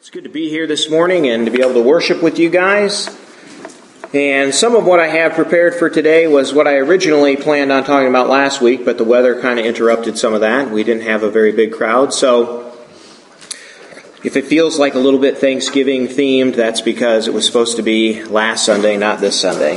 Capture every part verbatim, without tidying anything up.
It's good to be here this morning and to be able to worship with you guys. And some of what I have prepared for today was what I originally planned on talking about last week, but the weather kind of interrupted some of that. We didn't have a very big crowd. So if it feels like a little bit Thanksgiving themed, that's because it was supposed to be last Sunday, not this Sunday.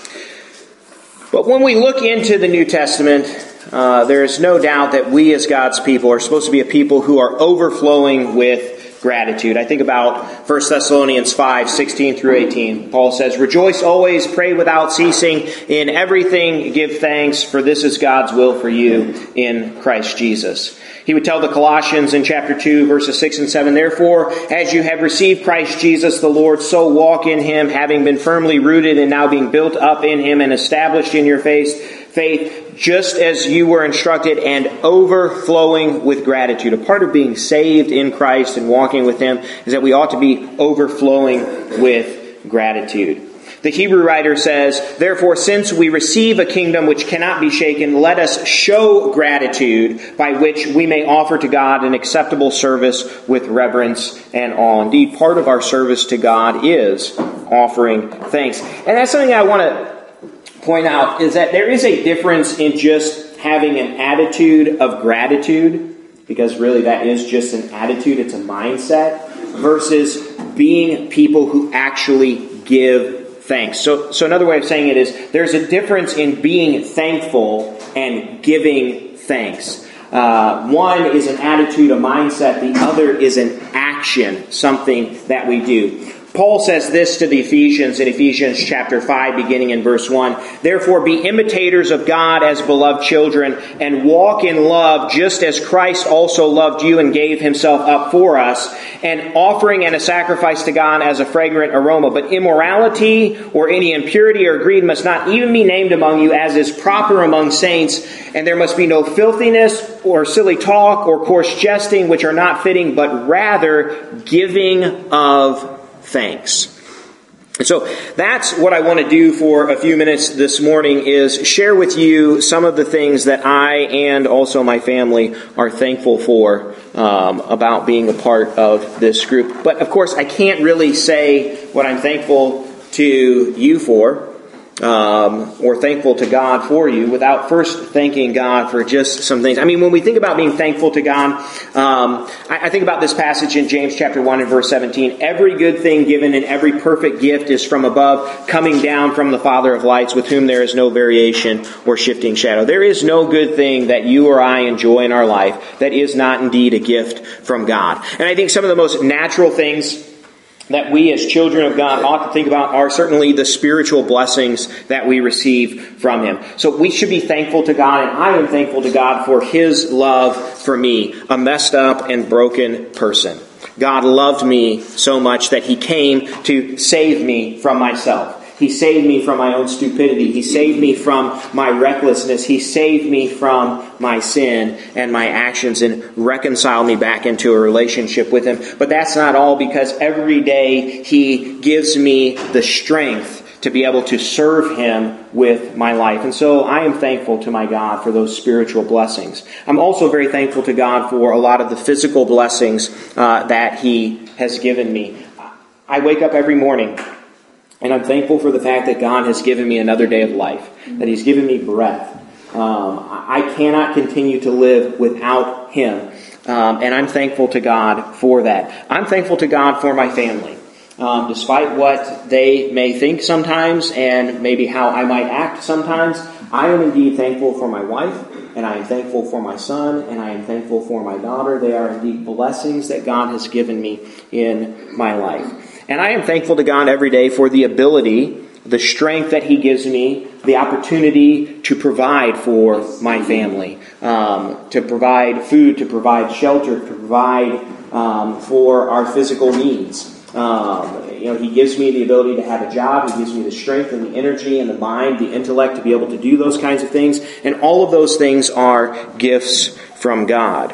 But when we look into the New Testament, uh, there is no doubt that we as God's people are supposed to be a people who are overflowing with gratitude. I think about First Thessalonians five, sixteen through eighteen. Paul says, "Rejoice always, pray without ceasing, in everything give thanks, for this is God's will for you in Christ Jesus." He would tell the Colossians in chapter two, verses six and seven, "Therefore, as you have received Christ Jesus the Lord, so walk in Him, having been firmly rooted and now being built up in Him and established in your faith, faith, just as you were instructed, and overflowing with gratitude." A part of being saved in Christ and walking with Him is that we ought to be overflowing with gratitude. The Hebrew writer says, "Therefore, since we receive a kingdom which cannot be shaken, let us show gratitude by which we may offer to God an acceptable service with reverence and awe." Indeed, part of our service to God is offering thanks. And that's something I want to point out, is that there is a difference in just having an attitude of gratitude, because really that is just an attitude, it's a mindset, versus being people who actually give thanks. So, so another way of saying it is, there's a difference in being thankful and giving thanks. Uh, one is an attitude, a mindset. The other is an action, something that we do. Paul says this to the Ephesians in Ephesians chapter five, beginning in verse one. "Therefore be imitators of God as beloved children, and walk in love, just as Christ also loved you and gave Himself up for us, an offering and a sacrifice to God as a fragrant aroma. But immorality or any impurity or greed must not even be named among you, as is proper among saints. And there must be no filthiness or silly talk or coarse jesting, which are not fitting, but rather giving of thanks." And so that's what I want to do for a few minutes this morning, is share with you some of the things that I and also my family are thankful for um, about being a part of this group. But of course, I can't really say what I'm thankful to you for, Um, or thankful to God for you, without first thanking God for just some things. I mean, when we think about being thankful to God, um, I, I think about this passage in James chapter one and verse seventeen. "Every good thing given and every perfect gift is from above, coming down from the Father of lights, with whom there is no variation or shifting shadow." There is no good thing that you or I enjoy in our life that is not indeed a gift from God. And I think some of the most natural things that we as children of God ought to think about are certainly the spiritual blessings that we receive from Him. So we should be thankful to God, and I am thankful to God for His love for me, a messed up and broken person. God loved me so much that He came to save me from myself. He saved me from my own stupidity. He saved me from my recklessness. He saved me from my sin and my actions and reconciled me back into a relationship with Him. But that's not all, because every day He gives me the strength to be able to serve Him with my life. And so I am thankful to my God for those spiritual blessings. I'm also very thankful to God for a lot of the physical blessings uh, that He has given me. I wake up every morning, and I'm thankful for the fact that God has given me another day of life, that He's given me breath. Um, I cannot continue to live without Him, um, and I'm thankful to God for that. I'm thankful to God for my family. Um, despite what they may think sometimes, and maybe how I might act sometimes, I am indeed thankful for my wife, and I am thankful for my son, and I am thankful for my daughter. They are indeed blessings that God has given me in my life. And I am thankful to God every day for the ability, the strength that He gives me, the opportunity to provide for my family, um, to provide food, to provide shelter, to provide um, for our physical needs. Um, you know, He gives me the ability to have a job. He gives me the strength and the energy and the mind, the intellect to be able to do those kinds of things. And all of those things are gifts from God.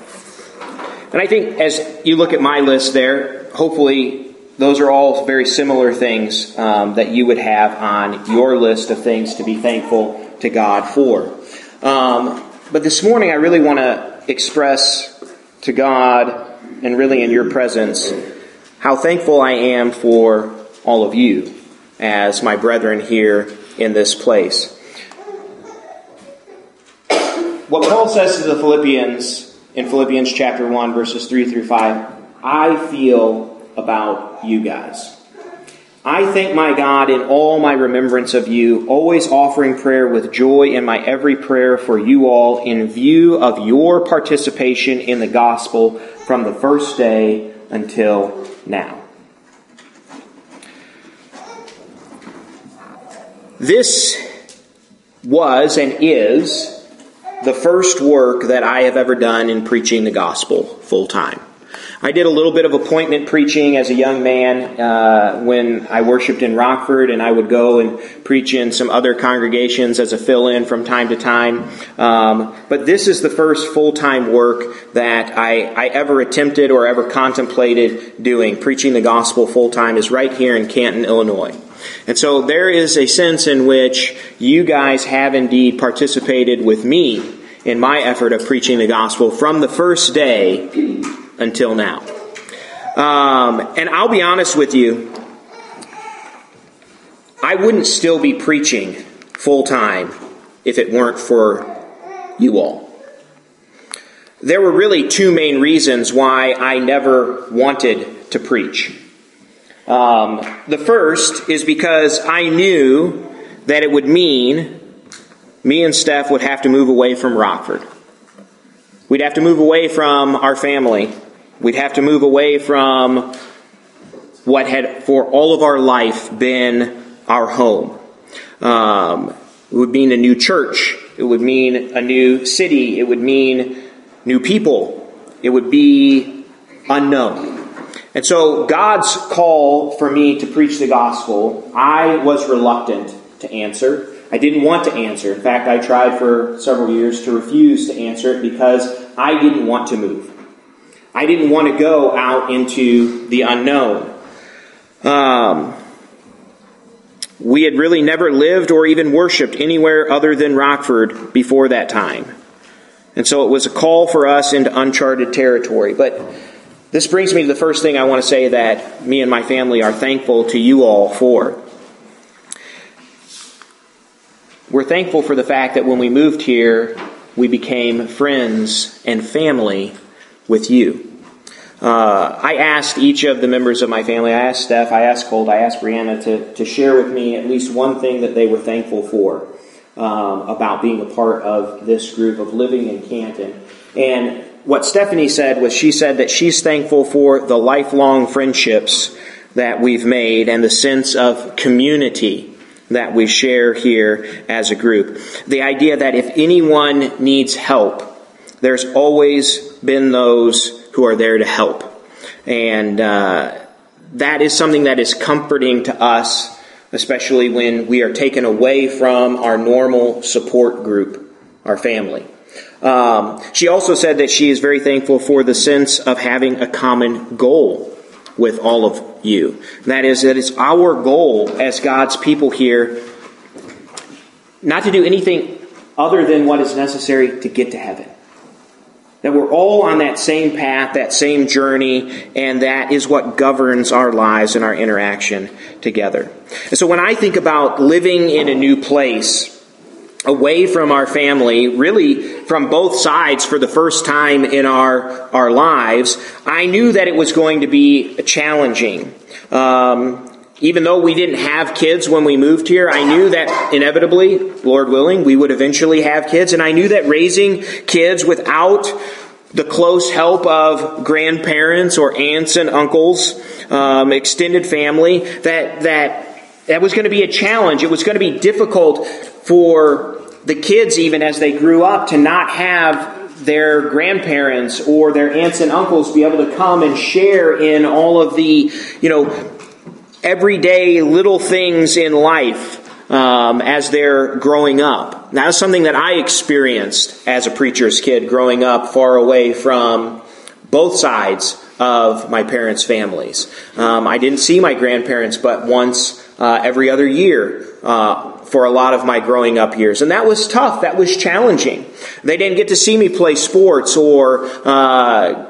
And I think as you look at my list there, hopefully those are all very similar things um, that you would have on your list of things to be thankful to God for. Um, but this morning I really want to express to God, and really in your presence, how thankful I am for all of you as my brethren here in this place. What Paul says to the Philippians in Philippians chapter one, verses three through five, I feel about you guys. I thank my God in all my remembrance of you, always offering prayer with joy in my every prayer for you all in view of your participation in the gospel from the first day until now. This was and is the first work that I have ever done in preaching the gospel full time. I did a little bit of appointment preaching as a young man uh, when I worshiped in Rockford, and I would go and preach in some other congregations as a fill-in from time to time. Um, but this is the first full-time work that I, I ever attempted or ever contemplated doing. Preaching the gospel full-time is right here in Canton, Illinois. And so there is a sense in which you guys have indeed participated with me in my effort of preaching the gospel from the first day until now. Um, and I'll be honest with you, I wouldn't still be preaching full time if it weren't for you all. There were really two main reasons why I never wanted to preach. Um, the first is because I knew that it would mean me and Steph would have to move away from Rockford. We'd have to move away from our family. We'd have to move away from what had for all of our life been our home. Um, it would mean a new church. It would mean a new city. It would mean new people. It would be unknown. And so God's call for me to preach the gospel, I was reluctant to answer. I didn't want to answer. In fact, I tried for several years to refuse to answer it because I didn't want to move. I didn't want to go out into the unknown. Um, we had really never lived or even worshipped anywhere other than Rockford before that time. And so it was a call for us into uncharted territory. But this brings me to the first thing I want to say that me and my family are thankful to you all for. We're thankful for the fact that when we moved here, we became friends and family with you. Uh, I asked each of the members of my family, I asked Steph, I asked Colt, I asked Brianna to, to share with me at least one thing that they were thankful for um, about being a part of this group of living in Canton. And what Stephanie said was she said that she's thankful for the lifelong friendships that we've made and the sense of community that we share here as a group. The idea that if anyone needs help, there's always been those who are there to help. And uh, that is something that is comforting to us, especially when we are taken away from our normal support group, our family. Um, she also said that she is very thankful for the sense of having a common goal with all of you. That is, that it's our goal as God's people here not to do anything other than what is necessary to get to heaven. That we're all on that same path, that same journey, and that is what governs our lives and our interaction together. And so when I think about living in a new place, away from our family, really from both sides for the first time in our, our lives, I knew that it was going to be challenging. Um, even though we didn't have kids when we moved here, I knew that inevitably, Lord willing, we would eventually have kids. And I knew that raising kids without the close help of grandparents or aunts and uncles, um, extended family, that, that, that was going to be a challenge. It was going to be difficult for the kids, even as they grew up, to not have their grandparents or their aunts and uncles be able to come and share in all of the, you know, everyday little things in life um, as they're growing up. That was something that I experienced as a preacher's kid growing up far away from both sides of my parents' families. Um, I didn't see my grandparents but once uh, every other year uh, for a lot of my growing up years. And that was tough. That was challenging. They didn't get to see me play sports or uh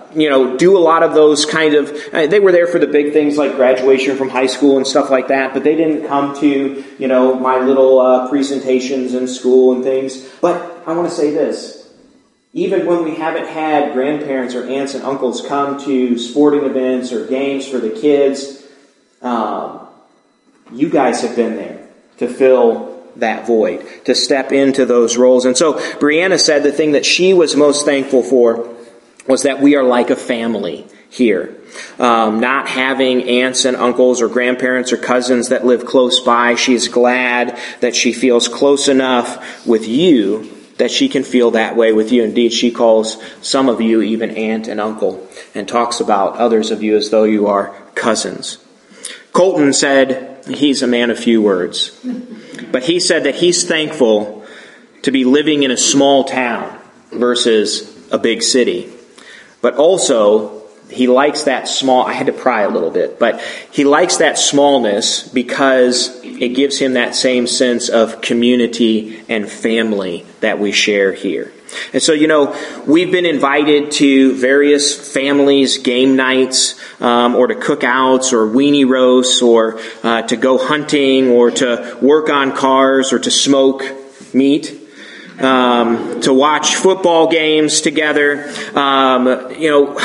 you know, do a lot of those kind of, uh, they were there for the big things like graduation from high school and stuff like that, but they didn't come to, you know, my little uh, presentations in school and things. But I want to say this, even when we haven't had grandparents or aunts and uncles come to sporting events or games for the kids, um, you guys have been there to fill that void, to step into those roles. And so Brianna said the thing that she was most thankful for was that we are like a family here. Um, not having aunts and uncles or grandparents or cousins that live close by, she's glad that she feels close enough with you that she can feel that way with you. Indeed, she calls some of you even aunt and uncle and talks about others of you as though you are cousins. Colton said he's a man of few words, but he said that he's thankful to be living in a small town versus a big city. But also, he likes that small, I had to pry a little bit, but he likes that smallness because it gives him that same sense of community and family that we share here. And so, you know, we've been invited to various families' game nights, um, or to cookouts or weenie roasts, or uh, to go hunting, or to work on cars, or to smoke meat. Um, to watch football games together. Um, you know,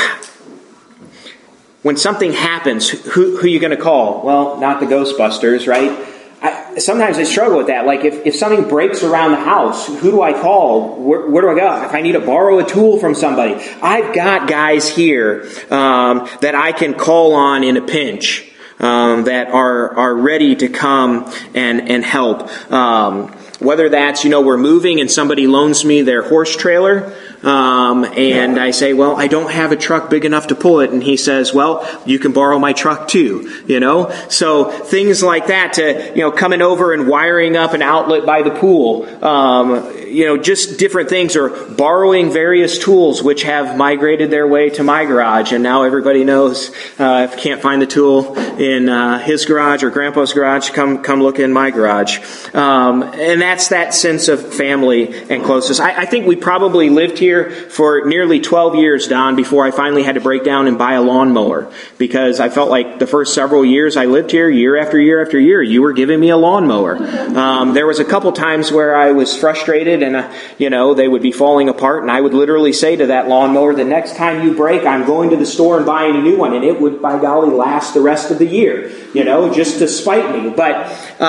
when something happens, who, who are you going to call? Well, not the Ghostbusters, right? I, sometimes I struggle with that. Like, if, if something breaks around the house, who do I call? Where, where do I go? If I need to borrow a tool from somebody, I've got guys here um, that I can call on in a pinch, um, that are are ready to come and, and help. Um Whether that's, you know, we're moving and somebody loans me their horse trailer, um, and I say, well, I don't have a truck big enough to pull it. And he says, well, you can borrow my truck too, you know. So things like that, to, you know, coming over and wiring up an outlet by the pool, um, you know, just different things, or borrowing various tools which have migrated their way to my garage. And now everybody knows, uh, if you can't find the tool in uh, his garage or Grandpa's garage, come come look in my garage. Um, and that's that sense of family and closeness. I, I think we probably lived here for nearly twelve years, Don, before I finally had to break down and buy a lawnmower, because I felt like the first several years I lived here, year after year after year, you were giving me a lawnmower. Um, there was a couple times where I was frustrated and, uh, you know, they would be falling apart, and I would literally say to that lawnmower, the next time you break, I'm going to the store and buying a new one, and it would, by golly, last the rest of the year, you know, just to spite me. But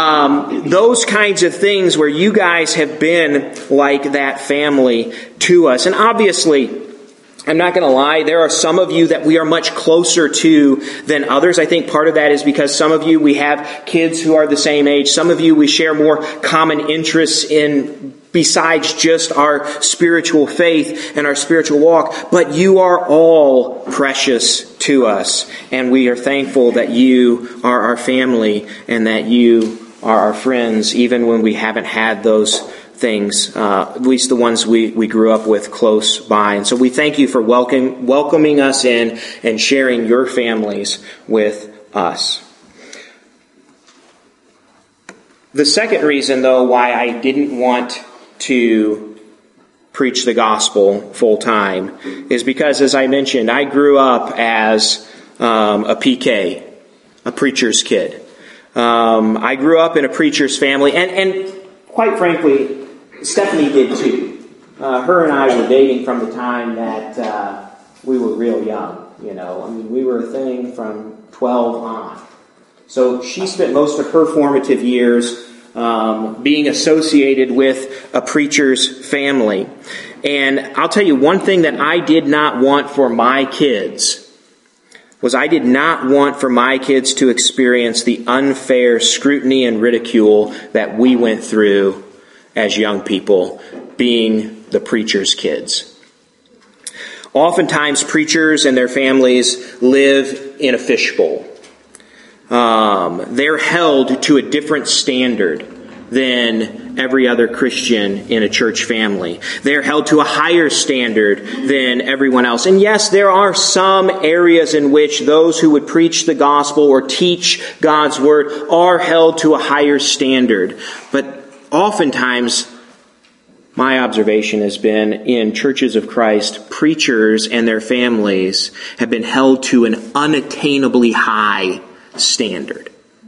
um, those kinds of things where you guys have been like that family to us. And obviously, I'm not going to lie, there are some of you that we are much closer to than others. I think part of that is because some of you, we have kids who are the same age. Some of you, we share more common interests in besides just our spiritual faith and our spiritual walk. But you are all precious to us. And we are thankful that you are our family and that you are our friends, even when we haven't had those things, uh, at least the ones we, we grew up with close by. And so we thank you for welcome, welcoming us in and sharing your families with us. The second reason, though, why I didn't want to preach the gospel full time is because, as I mentioned, I grew up as um, a P K, a preacher's kid. Um, I grew up in a preacher's family, and, and quite frankly, Stephanie did too. Uh, her and I were dating from the time that uh, we were real young, you know. I mean, we were a thing from twelve on. So she spent most of her formative years um, being associated with a preacher's family. And I'll tell you one thing that I did not want for my kids was I did not want for my kids to experience the unfair scrutiny and ridicule that we went through as young people, being the preacher's kids. Oftentimes, preachers and their families live in a fishbowl. Um, they're held to a different standard than every other Christian in a church family. They're held to a higher standard than everyone else. And yes, there are some areas in which those who would preach the gospel or teach God's word are held to a higher standard. But oftentimes, My observation has been in churches of Christ, preachers and their families have been held to an unattainably high standard.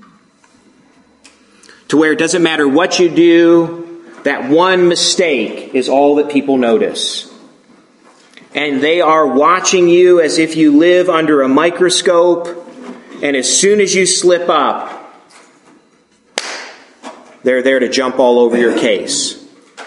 To where it doesn't matter what you do, that one mistake is all that people notice. And they are watching you as if you live under a microscope, and as soon as you slip up, they're there to jump all over your case.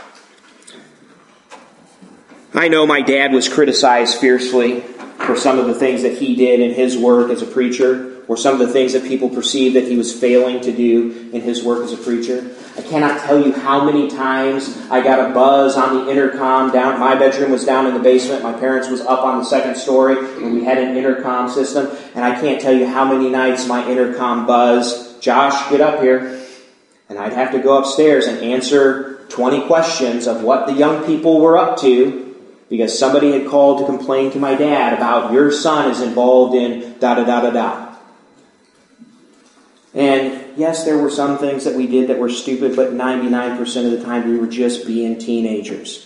I know my dad was criticized fiercely for some of the things that he did in his work as a preacher, or some of the things that people perceived that he was failing to do in his work as a preacher. I cannot tell you how many times I got a buzz on the intercom. Down, my bedroom was down in the basement. My parents was up on the second story, and we had an intercom system. And I can't tell you how many nights my intercom buzzed, "Josh, get up here." And I'd have to go upstairs and answer twenty questions of what the young people were up to, because somebody had called to complain to my dad about, "Your son is involved in da-da-da-da-da." And yes, there were some things that we did that were stupid, but ninety-nine percent of the time we were just being teenagers.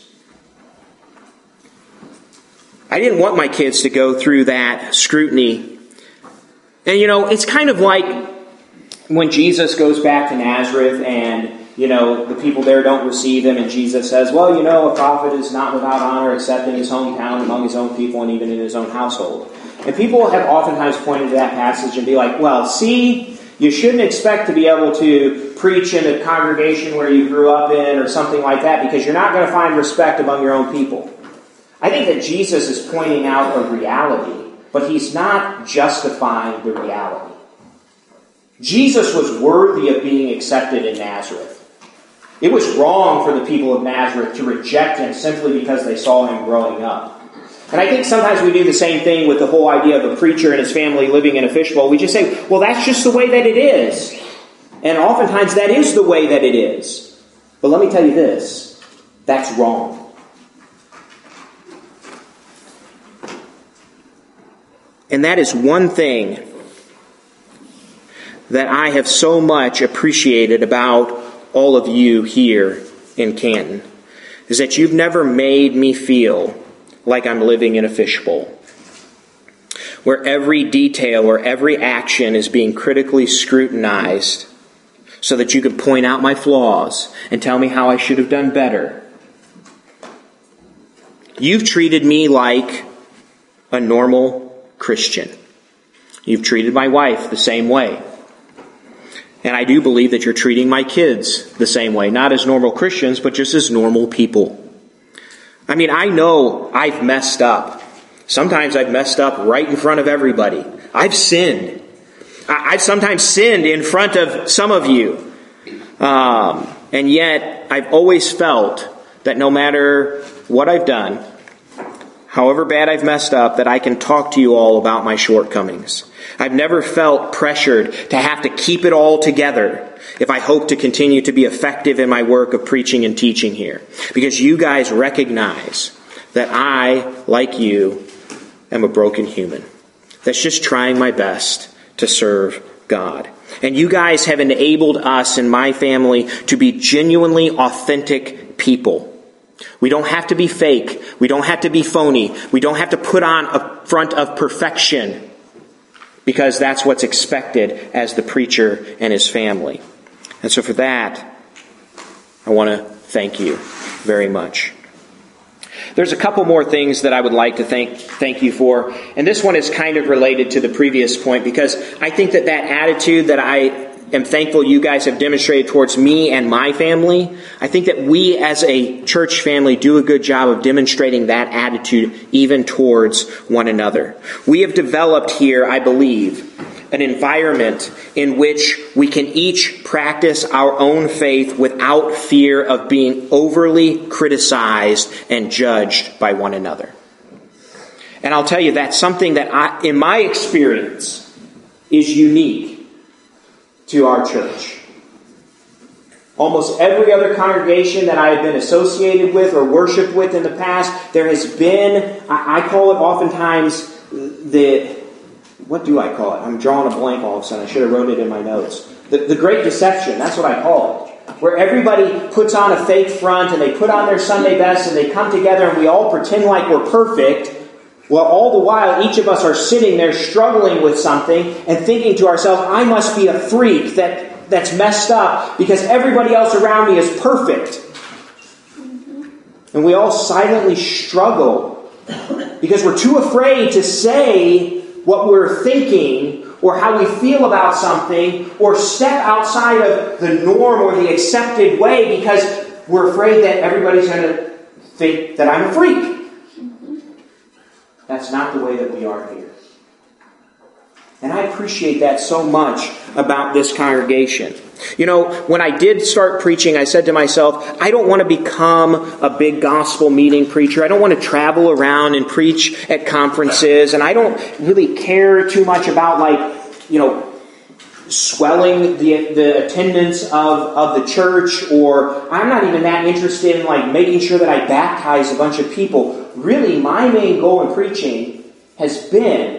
I didn't want my kids to go through that scrutiny. And you know, it's kind of like when Jesus goes back to Nazareth and, you know, the people there don't receive him, and Jesus says, well, you know, a prophet is not without honor except in his hometown, among his own people, and even in his own household. And people have oftentimes pointed to that passage and be like, well, see, you shouldn't expect to be able to preach in a congregation where you grew up in or something like that, because you're not going to find respect among your own people. I think that Jesus is pointing out a reality, but he's not justifying the reality. Jesus was worthy of being accepted in Nazareth. It was wrong for the people of Nazareth to reject him simply because they saw him growing up. And I think sometimes we do the same thing with the whole idea of a preacher and his family living in a fishbowl. We just say, well, that's just the way that it is. And oftentimes that is the way that it is. But let me tell you this, that's wrong. And that is one thing that I have so much appreciated about all of you here in Canton, is that you've never made me feel like I'm living in a fishbowl, where every detail or every action is being critically scrutinized so that you can point out my flaws and tell me how I should have done better. You've treated me like a normal Christian. You've treated my wife the same way. And I do believe that you're treating my kids the same way, not as normal Christians, but just as normal people. I mean, I know I've messed up. Sometimes I've messed up right in front of everybody. I've sinned. I've sometimes sinned in front of some of you. Um, and yet, I've always felt that no matter what I've done, however bad I've messed up, that I can talk to you all about my shortcomings. I've never felt pressured to have to keep it all together if I hope to continue to be effective in my work of preaching and teaching here. Because you guys recognize that I, like you, am a broken human that's just trying my best to serve God. And you guys have enabled us and my family to be genuinely authentic people. We don't have to be fake. We don't have to be phony. We don't have to put on a front of perfection, because that's what's expected as the preacher and his family. And so for that, I want to thank you very much. There's a couple more things that I would like to thank thank you for. And this one is kind of related to the previous point, because I think that that attitude that I am thankful you guys have demonstrated towards me and my family, I think that we as a church family do a good job of demonstrating that attitude even towards one another. We have developed here, I believe, an environment in which we can each practice our own faith without fear of being overly criticized and judged by one another. And I'll tell you, that's something that I, in my experience, is unique to our church. Almost every other congregation that I have been associated with or worshiped with in the past, there has been, I call it oftentimes the, what do I call it? I'm drawing a blank all of a sudden. I should have wrote it in my notes. The, the great deception, that's what I call it. where everybody puts on a fake front and they put on their Sunday best and they come together and we all pretend like we're perfect. Well, all the while, each of us are sitting there struggling with something and thinking to ourselves, I must be a freak that, that's messed up because everybody else around me is perfect. And we all silently struggle because we're too afraid to say what we're thinking or how we feel about something or step outside of the norm or the accepted way because we're afraid that everybody's going to think that I'm a freak. That's not the way that we are here. And I appreciate that so much about this congregation. You know, when I did start preaching, I said to myself, I don't want to become a big gospel meeting preacher. I don't want to travel around and preach at conferences. And I don't really care too much about, like, you know, swelling the the attendance of, of the church. Or I'm not even that interested in, like, making sure that I baptize a bunch of people. Really, my main goal in preaching has been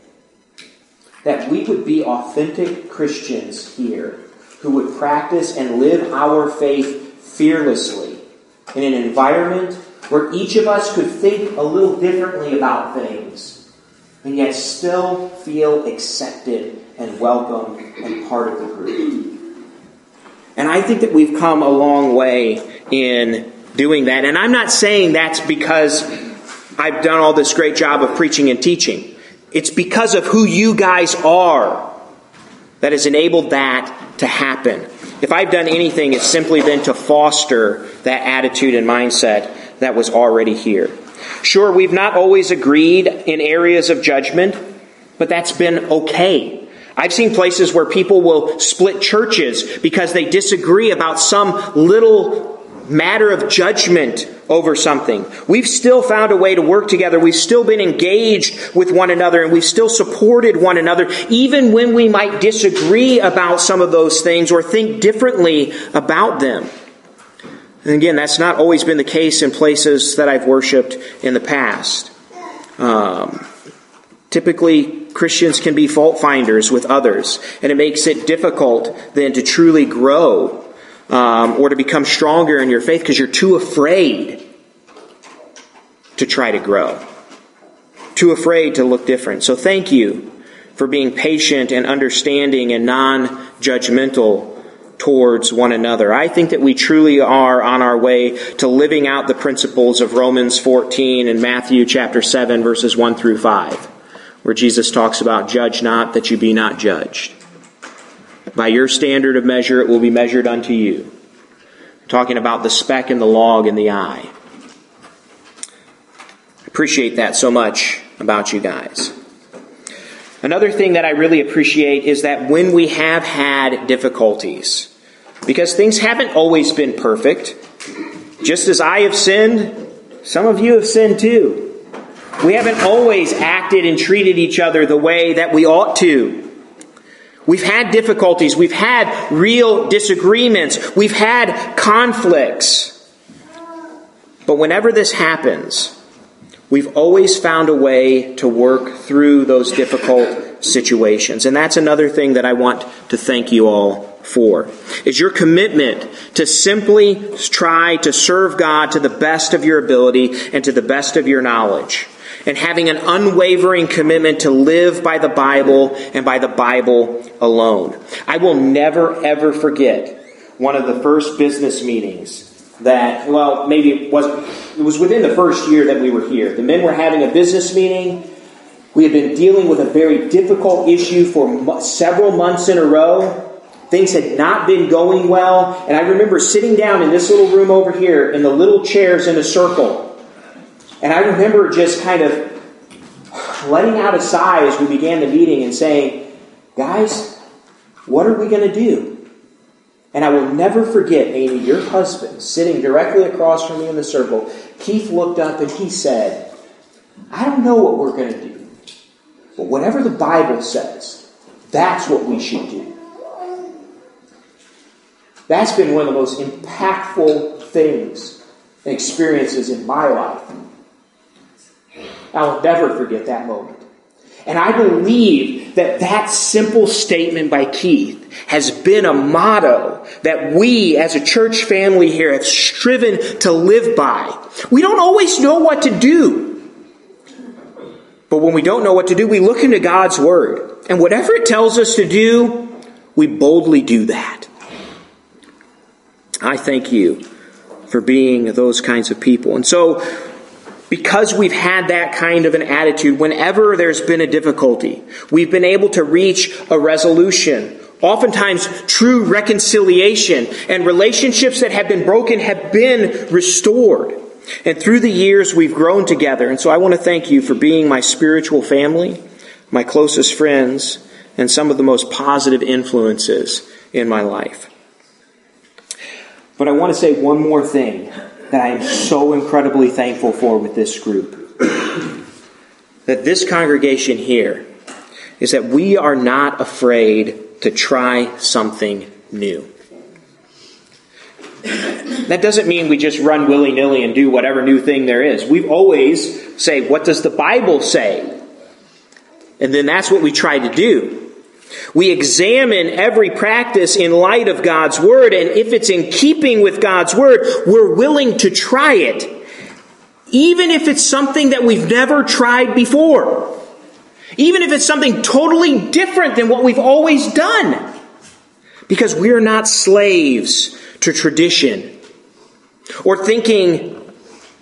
that we would be authentic Christians here who would practice and live our faith fearlessly in an environment where each of us could think a little differently about things and yet still feel accepted and welcome and part of the group. And I think that we've come a long way in doing that. And I'm not saying that's because I've done all this great job of preaching and teaching. It's because of who you guys are that has enabled that to happen. If I've done anything, it's simply been to foster that attitude and mindset that was already here. Sure, we've not always agreed in areas of judgment, but that's been okay. I've seen places where people will split churches because they disagree about some little matter of judgment over something. We've still found a way to work together. We've still been engaged with one another, and we've still supported one another, even when we might disagree about some of those things or think differently about them. And again, that's not always been the case in places that I've worshiped in the past. Um, typically, Christians can be fault finders with others, and it makes it difficult then to truly grow Um, or to become stronger in your faith because you're too afraid to try to grow. Too afraid to look different. So thank you for being patient and understanding and non-judgmental towards one another. I think that we truly are on our way to living out the principles of Romans fourteen and Matthew chapter seven, verses one through five, where Jesus talks about, judge not that you be not judged. By your standard of measure, it will be measured unto you. Talking about the speck and the log in the eye. I appreciate that so much about you guys. Another thing that I really appreciate is that when we have had difficulties, because things haven't always been perfect, just as I have sinned, some of you have sinned too. We haven't always acted and treated each other the way that we ought to. We've had difficulties. We've had real disagreements. We've had conflicts. But whenever this happens, we've always found a way to work through those difficult situations. And that's another thing that I want to thank you all for, is your commitment to simply try to serve God to the best of your ability and to the best of your knowledge. And having an unwavering commitment to live by the Bible and by the Bible alone. I will never, ever forget one of the first business meetings that, well, maybe it was, it was within the first year that we were here. The men were having a business meeting. We had been dealing with a very difficult issue for several months in a row. Things had not been going well. And I remember sitting down in this little room over here in the little chairs in a circle. And I remember just kind of letting out a sigh as we began the meeting and saying, guys, what are we going to do? And I will never forget, Amy, your husband, sitting directly across from me in the circle. Keith looked up and he said, I don't know what we're going to do. But whatever the Bible says, that's what we should do. That's been one of the most impactful things and experiences in my life. I will never forget that moment. And I believe that that simple statement by Keith has been a motto that we as a church family here have striven to live by. We don't always know what to do. But when we don't know what to do, we look into God's Word. And whatever it tells us to do, we boldly do that. I thank you for being those kinds of people. And so, because we've had that kind of an attitude, whenever there's been a difficulty, we've been able to reach a resolution. Oftentimes, true reconciliation and relationships that have been broken have been restored. And through the years, we've grown together. And so I want to thank you for being my spiritual family, my closest friends, and some of the most positive influences in my life. But I want to say one more thing that I am so incredibly thankful for with this group. That this congregation here is that we are not afraid to try something new. That doesn't mean we just run willy-nilly and do whatever new thing there is. We always say, what does the Bible say? And then that's what we try to do. We examine every practice in light of God's Word, and if it's in keeping with God's Word, we're willing to try it, even if it's something that we've never tried before. Even if it's something totally different than what we've always done. Because we're not slaves to tradition. Or thinking,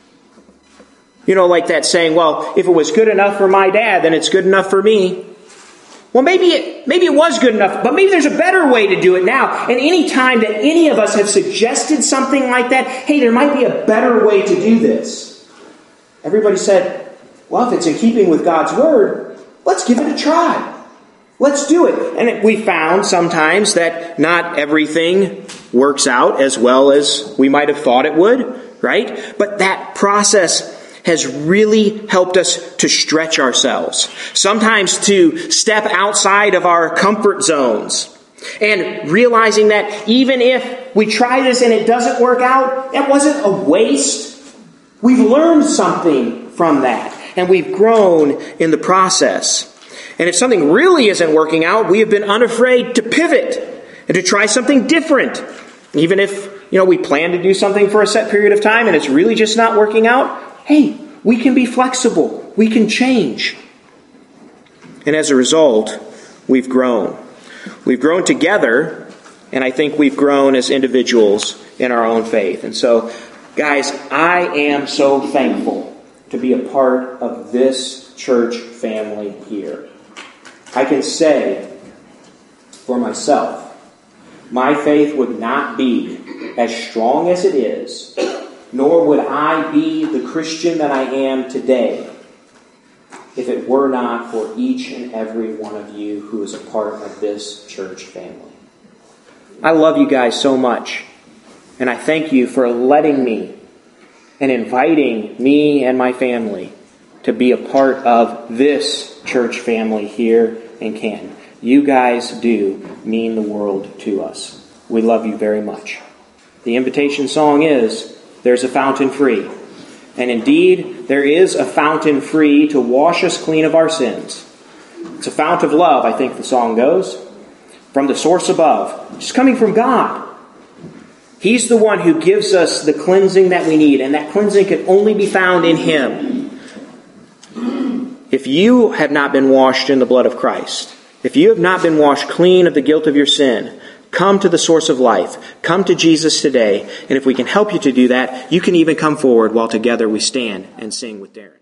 you know, like that saying, well, if it was good enough for my dad, then it's good enough for me. Well, maybe it, maybe it was good enough, but maybe there's a better way to do it now. And any time that any of us have suggested something like that, hey, there might be a better way to do this. Everybody said, well, if it's in keeping with God's Word, let's give it a try. Let's do it. And we found sometimes that not everything works out as well as we might have thought it would, right? But that process has really helped us to stretch ourselves. Sometimes to step outside of our comfort zones. And realizing that even if we try this and it doesn't work out, it wasn't a waste. We've learned something from that. And we've grown in the process. And if something really isn't working out, we have been unafraid to pivot and to try something different. Even if, you know, we plan to do something for a set period of time and it's really just not working out, hey, we can be flexible. We can change. And as a result, we've grown. We've grown together, and I think we've grown as individuals in our own faith. And so, guys, I am so thankful to be a part of this church family here. I can say for myself, my faith would not be as strong as it is, nor would I be the Christian that I am today if it were not for each and every one of you who is a part of this church family. I love you guys so much, and I thank you for letting me and inviting me and my family to be a part of this church family here in Canton. You guys do mean the world to us. We love you very much. The invitation song is, "There's a fountain free." And indeed, there is a fountain free to wash us clean of our sins. It's a fount of love, I think the song goes, from the source above. It's coming from God. He's the one who gives us the cleansing that we need, and that cleansing can only be found in Him. If you have not been washed in the blood of Christ, if you have not been washed clean of the guilt of your sin, come to the source of life. Come to Jesus today. And if we can help you to do that, you can even come forward while together we stand and sing with Darren.